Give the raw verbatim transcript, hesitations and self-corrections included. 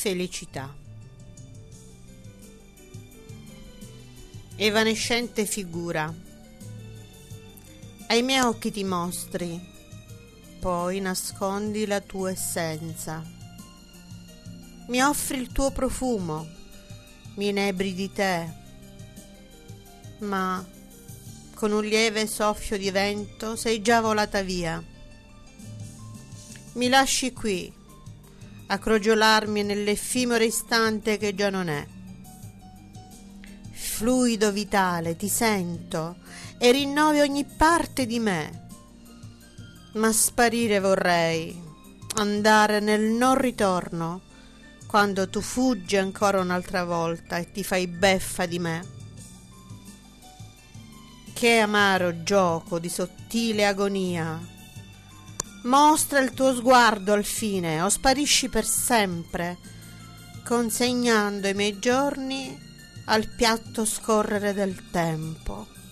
felicità. Evanescente figura, ai miei occhi ti mostri, poi nascondi la tua essenza. Mi offri il tuo profumo, mi inebri di te, ma con un lieve soffio di vento sei già volata via. Mi lasci qui, a crogiolarmi nell'effimero istante che già non è. Fluido vitale ti sento e rinnovi ogni parte di me, ma sparire vorrei, andare nel non ritorno, quando tu fuggi ancora un'altra volta e ti fai beffa di me. Che amaro gioco di sottile agonia! Mostra il tuo sguardo al fine o sparisci per sempre, consegnando i miei giorni al piatto scorrere del tempo.